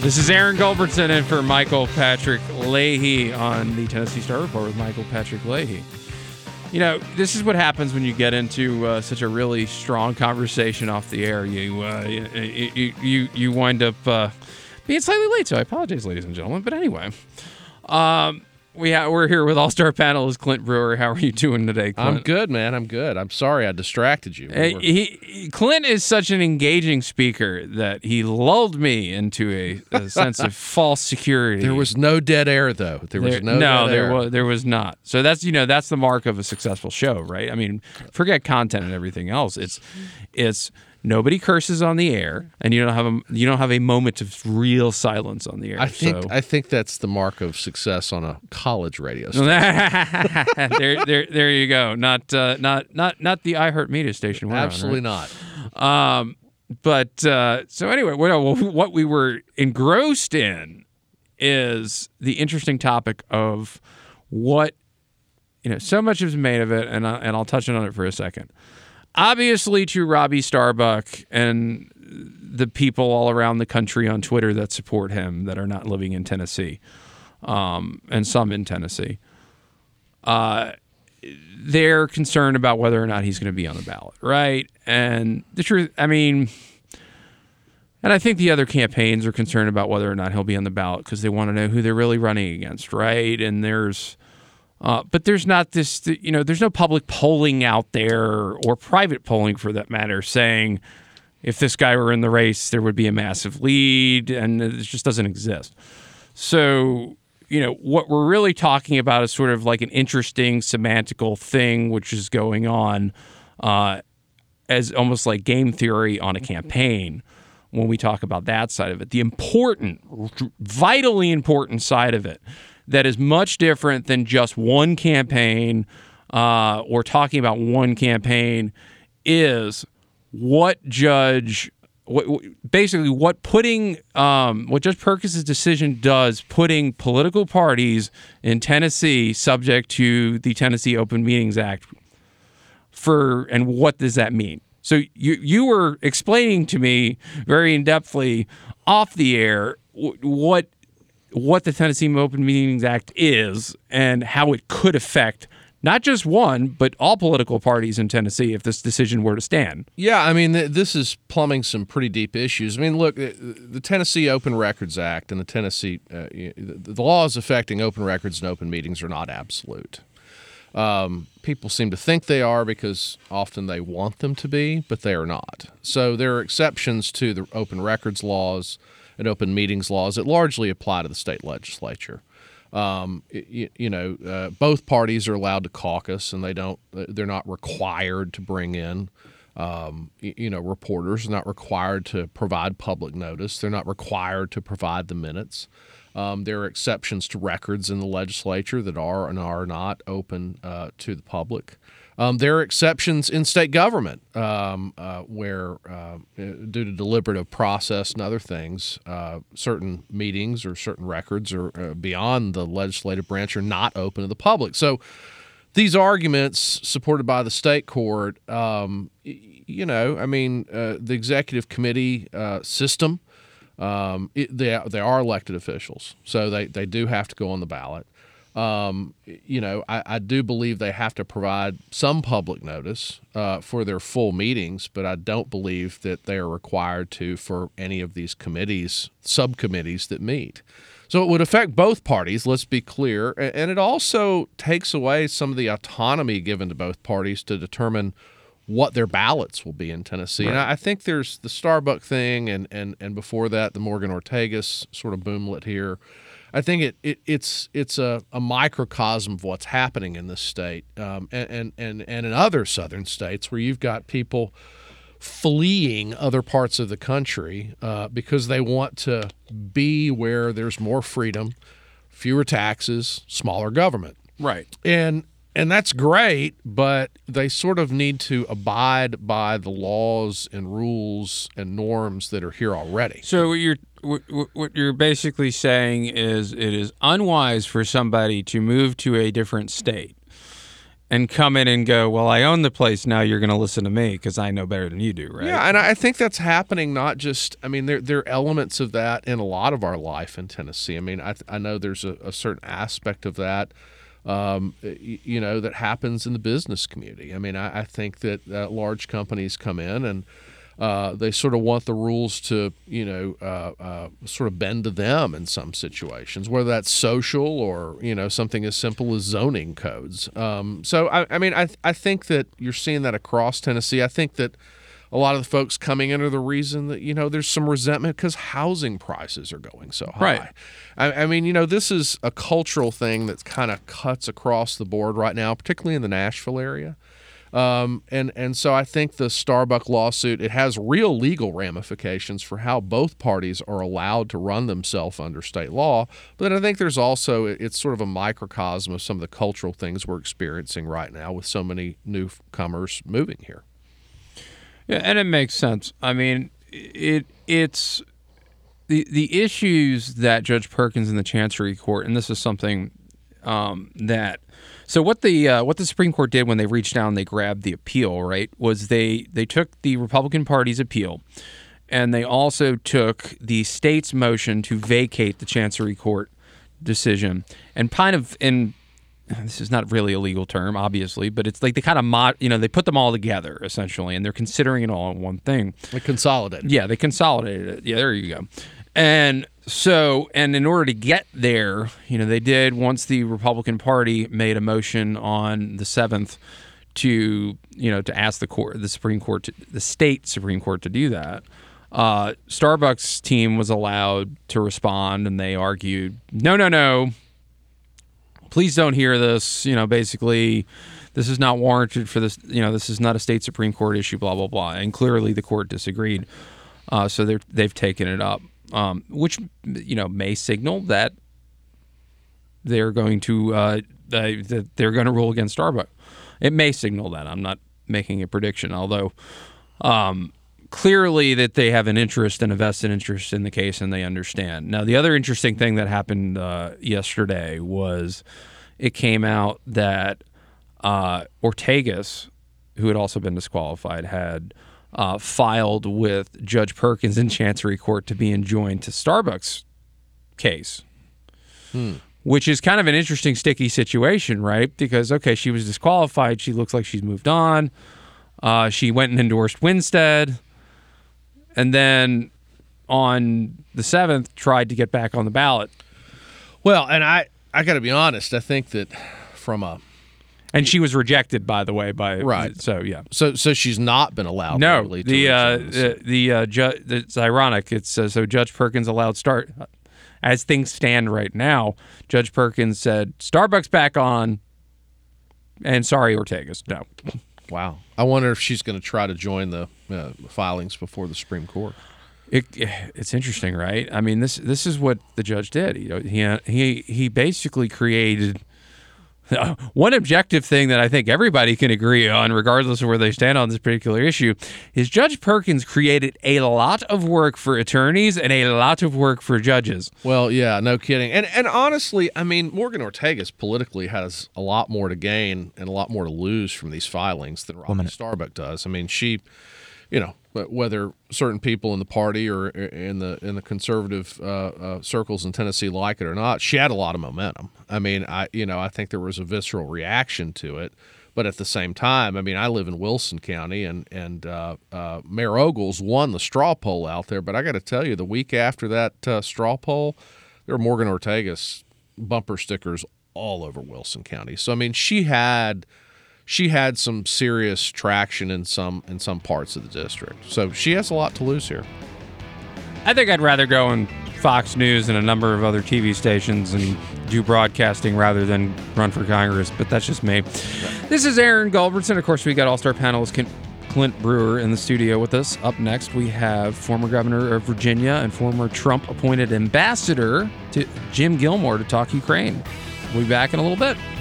This is Aaron Gulbertson in for Michael Patrick Leahy on the Tennessee Star Report with Michael Patrick Leahy. You know, this is what happens when you get into such a really strong conversation off the air. You wind up being slightly late, so I apologize, ladies and gentlemen. But anyway, we're here with All-Star panelist Clint Brewer. How are you doing today, Clint? I'm good, man. I'm good. I'm sorry I distracted you. Clint is such an engaging speaker that he lulled me into a sense of false security. There was no dead air, though. There was not. So that's the mark of a successful show, right? I mean, forget content and everything else. It's nobody curses on the air, and you don't have a moment of real silence on the air. I think that's the mark of success on a college radio station. there you go. Not the iHeartMedia station. Absolutely not. So anyway, what we were engrossed in is the interesting topic of what, so much is made of it, and I'll touch on it for a second. Obviously, to Robbie Starbuck and the people all around the country on Twitter that support him that are not living in Tennessee, and some in Tennessee, they're concerned about whether or not he's going to be on the ballot, right? And the truth, and I think the other campaigns are concerned about whether or not he'll be on the ballot because they want to know who they're really running against, right? And but there's not this, there's no public polling out there or private polling for that matter saying if this guy were in the race, there would be a massive lead, and it just doesn't exist. So, what we're really talking about is sort of like an interesting semantical thing which is going on as almost like game theory on a campaign when we talk about that side of it. The important, vitally important side of it that is much different than just one campaign or talking about one campaign is what Judge Perkins' decision does, putting political parties in Tennessee subject to the Tennessee Open Meetings Act and what does that mean? So you were explaining to me very in-depthly off the air what the Tennessee Open Meetings Act is and how it could affect not just one, but all political parties in Tennessee if this decision were to stand. Yeah, this is plumbing some pretty deep issues. Look, the Tennessee Open Records Act and the Tennessee the laws affecting open records and open meetings are not absolute. People seem to think they are because often they want them to be, but they are not. So there are exceptions to the open records laws and open meetings laws that largely apply to the state legislature. Both parties are allowed to caucus, and they're not required to bring in, reporters. They're not required to provide public notice. They're not required to provide the minutes. There are exceptions to records in the legislature that are and are not open to the public. There are exceptions in state government where, due to deliberative process and other things, certain meetings or certain records are beyond the legislative branch are not open to the public. So these arguments supported by the state court, the executive committee system, they are elected officials, so they do have to go on the ballot. I do believe they have to provide some public notice for their full meetings, but I don't believe that they are required to for any of these subcommittees that meet. So it would affect both parties, let's be clear, and it also takes away some of the autonomy given to both parties to determine what their ballots will be in Tennessee. Right. And I think there's the Starbuck thing and before that, the Morgan Ortagus sort of boomlet here. I think it's a microcosm of what's happening in this state and in other southern states where you've got people fleeing other parts of the country because they want to be where there's more freedom, fewer taxes, smaller government. Right. And that's great, but they sort of need to abide by the laws and rules and norms that are here already. So what you're basically saying is it is unwise for somebody to move to a different state and come in and go, well, I own the place. Now you're going to listen to me because I know better than you do, right? Yeah, and I think that's happening not just, I mean, there are elements of that in a lot of our life in Tennessee. I mean, I know there's a certain aspect of that, that happens in the business community. I mean, I think that large companies come in and they sort of want the rules to, sort of bend to them in some situations, whether that's social or, something as simple as zoning codes. I think that you're seeing that across Tennessee. I think that a lot of the folks coming in are the reason that, there's some resentment because housing prices are going so high. Right. This is a cultural thing that kind of cuts across the board right now, particularly in the Nashville area. And so I think the Starbucks lawsuit, it has real legal ramifications for how both parties are allowed to run themselves under state law. But then I think there's also, it's sort of a microcosm of some of the cultural things we're experiencing right now with so many newcomers moving here. Yeah, and it makes sense. I mean, it's the issues that Judge Perkins in the Chancery Court, and this is something that. So what the Supreme Court did when they reached down, they grabbed the appeal, right, was they took the Republican Party's appeal, and they also took the state's motion to vacate the Chancery Court decision, and kind of this is not really a legal term, obviously, but it's like they kind of they put them all together essentially, and they're considering it all in one thing. They consolidated. Yeah, they consolidated it. Yeah, there you go. And so, and in order to get there, they did, once the Republican Party made a motion on the 7th to ask the Supreme Court, the state Supreme Court to do that, Starbucks team was allowed to respond, and they argued, no, please don't hear this. Basically, this is not warranted for this. This is not a state Supreme Court issue, blah, blah, blah. And clearly the court disagreed. So they've taken it up. Which may signal that they're going to that they're going to rule against Starbucks. It may signal that. I'm not making a prediction, although clearly that they have an interest and a vested interest in the case, and they understand. Now, the other interesting thing that happened yesterday was it came out that Ortegas, who had also been disqualified, had filed with Judge Perkins in Chancery Court to be enjoined to Starbucks case, which is kind of an interesting, sticky situation, right? Because, okay, she was disqualified. She looks like she's moved on. She went and endorsed Winstead, and then on the 7th tried to get back on the ballot. Well, and I got to be honest. I think that from a And she was rejected, by the way, by right. So yeah. So she's not been allowed. No, legally to it's ironic. It's so Judge Perkins allowed as things stand right now. Judge Perkins said Starbucks back on, and sorry, Ortegas, no. Wow. I wonder if she's going to try to join the filings before the Supreme Court. It's interesting, right? I mean, this is what the judge did. He basically created one objective thing that I think everybody can agree on, regardless of where they stand on this particular issue, is Judge Perkins created a lot of work for attorneys and a lot of work for judges. Well, yeah, no kidding. And honestly, I mean, Morgan Ortegas politically has a lot more to gain and a lot more to lose from these filings than Robin Starbuck does. I mean, she, whether certain people in the party or in the conservative circles in Tennessee like it or not, she had a lot of momentum. I mean, I think there was a visceral reaction to it, but at the same time, I mean, I live in Wilson County, and Mayor Ogles won the straw poll out there. But I got to tell you, the week after that straw poll, there were Morgan Ortegas bumper stickers all over Wilson County. So I mean, she had some serious traction in some parts of the district. So she has a lot to lose here. I think I'd rather go on Fox News and a number of other TV stations and do broadcasting rather than run for Congress, but that's just me. Right. This is Aaron Gulbertson. Of course, we got All-Star panelist Clint Brewer in the studio with us. Up next, we have former governor of Virginia and former Trump-appointed ambassador to Jim Gilmore to talk Ukraine. We'll be back in a little bit.